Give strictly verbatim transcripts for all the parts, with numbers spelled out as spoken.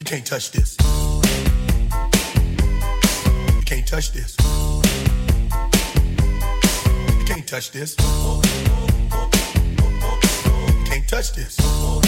can't touch this. You can't touch this. You can't touch this. You can't touch this.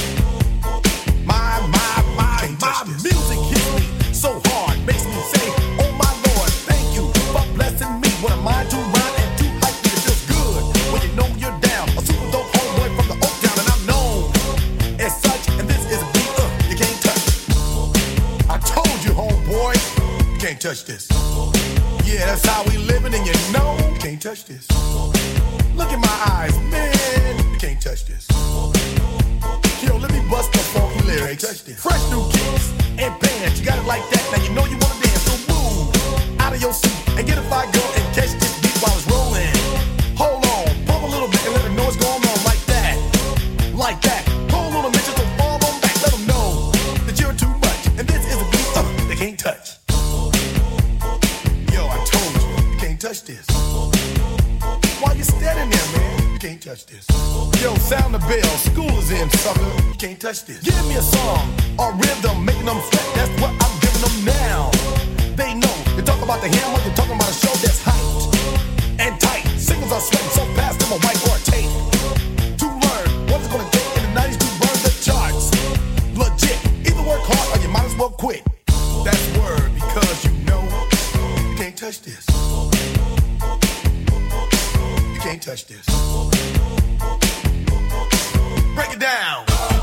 My, my, my, my music hits me so hard, makes me say, oh my Lord, thank you for blessing me. What am I to rhyme and to hype me? It feels good when you know you're down. A super dope homeboy from the Oak Town, and I'm known as such. And this is a beat uh, you can't touch. I told you, homeboy, you can't touch this. Yeah, that's how we living, and you know you can't touch this. Look in my eyes, man, you can't touch this. Yo, let me bust the funky lyrics. Fresh new kicks and bands, you got it like that. Now you know you wanna dance, so move out of your seat and get a fire girl and catch this beat while it's rolling. Hold on, pump a little bit and let them know what's going on like that, like that. Hold on a minute, just fall on back, let them know that you're too much. And this is a beat uh, they can't touch. Yo, I told you, you can't touch this. Why you standing there, man? You can't touch this. Yo, sound the bell, school is in, sucker. You can't touch this. Give me a song or rhythm, making them sweat. That's what I'm giving them now. They know. You talk about the hammer, you're talking about a show that's hyped and tight. Singles are sweating so fast, them a white or a tape. To learn what it's gonna take in the nineties to burn the charts. Legit. Either work hard or you might as well quit. That's word because you know you can't touch this. You can't touch this. Break it down.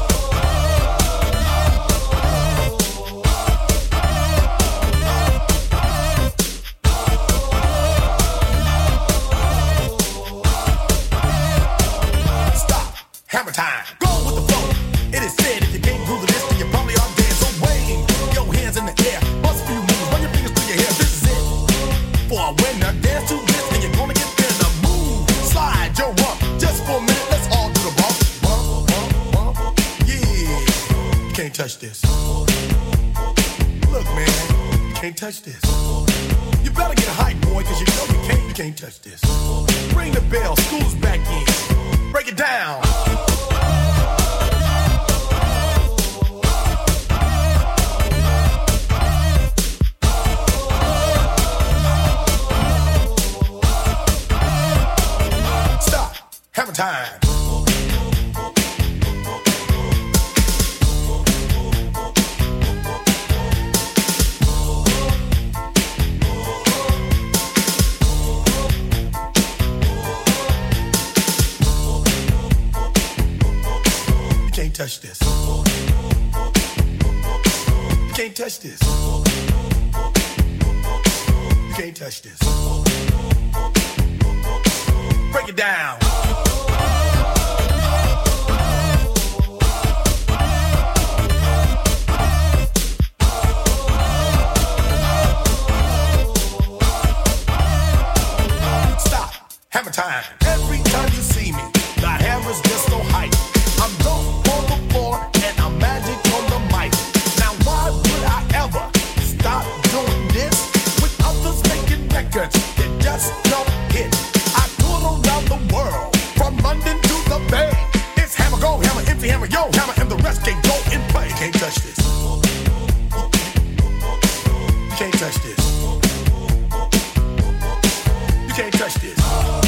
Stop. Hammer time. Go with the flow. It is said if you can't groove to this, then you probably are dead. So wave your hands in the air. Bust a few moves. Run your fingers through your hair. This is it. For a winner, dance to this, and you're gonna get there. The move. Slide your rump. Just for a minute, let's all do the bump. Bump, bump, bump. Yeah. You can't touch this. Look, man. You can't touch this. You better get hype, boy, cause you know you can't, you can't touch this. Ring the bell. School's back in. Break it down. Stop. Hammer time. You can't touch this. You can't touch this. You can't touch this. Break it down. Stop. Hammer time. Every time you see me, the hammer's just so hype. I'm dope on the floor and I'm magic on the mic. Now why would I ever stop doing this with others making records that just don't hit? I tour around the world, from London to the Bay. It's hammer, go hammer, empty hammer, yo hammer, and the rest can go and play. You can't touch this. You can't touch this. You can't touch this.